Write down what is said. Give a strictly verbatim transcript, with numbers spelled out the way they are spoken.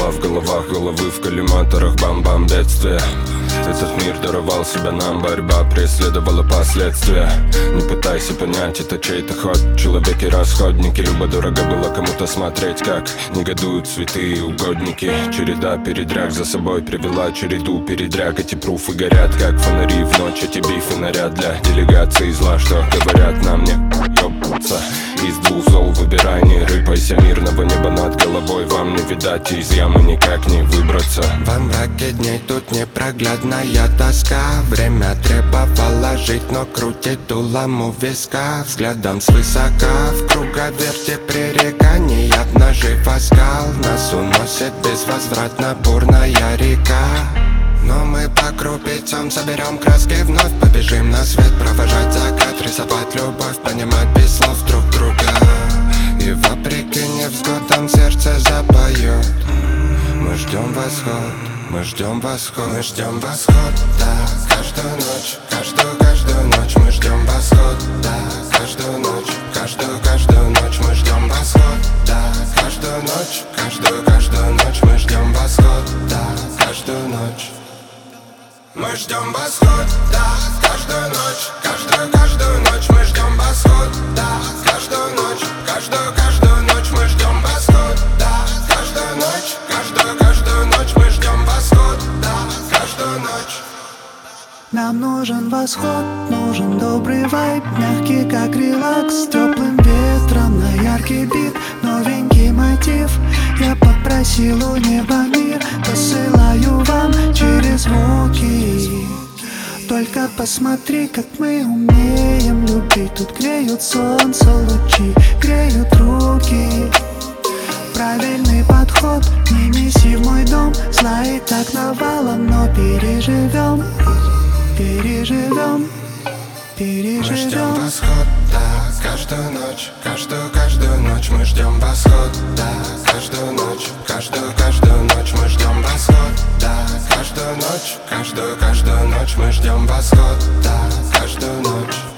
Тела в головах, головы в коллиматорах, бам-бам, бедствие. Этот мир даровал себя нам, борьба преследовала последствия. Не пытайся понять, это чей-то ход. Человеки-расходники, любо-дорого было кому-то смотреть, как негодуют святые угодники. Череда передряг за собой привела череду передряг. Эти пруфы горят, как фонари в ночь. Эти бифы наряд для делегации зла, что говорят нам не ёбаться. Из двух зол выбирай, не рыпайся. Мирного неба над головой вам не видать, из ямы никак не выбраться. Во мраке дней тут непроглядная тоска. Время требовало жить, но крутит дулом у виска. Взглядом свысока в круговерте пререканий обнажив оскал. Нас уносит безвозвратно бурная река. Но мы по крупицам соберем краски, вновь побежим на свет, провожать закат, рисовать любовь, понимать без слов друг друга. И вопреки невзгодам сердце запоет. Мы ждем восход, мы ждем восход, мы ждем восход, да. Каждую ночь, каждую, каждую ночь мы ждем восход, да. Каждую ночь, каждую, каждую ночь мы ждем восход, да. Каждую ночь, каждую, каждую ночь мы ждем восход, да. Каждую ночь мы ждем восход, да. Каждую ночь, каждую, каждую ночь мы ждем восход, да. Каждую ночь, каждую, каждую ночь мы ждем восход, да. Каждую ночь, каждую, каждую ночь мы ждем восход, да. Каждую ночь. Нам нужен восход, нужен добрый вайб, мягкий как релакс, с теплым ветром на яркий бит, новенький мотив. Я попросил у неба мир, посылаю вам через звуки. Только посмотри, как мы умеем любить. Тут греют солнце лучи, греют руки. Правильный подход, не неси в мой дом. Зла и так навалом, но переживем. Переживем, переживем. Мы ждем восход, да. Каждую ночь, каждую, каждую ночь мы ждем восход, да. Каждую ночь, каждую, каждую ночь мы ждем восход, да. Каждую ночь, каждую, каждую ночь мы ждем восход, да. Каждую ночь.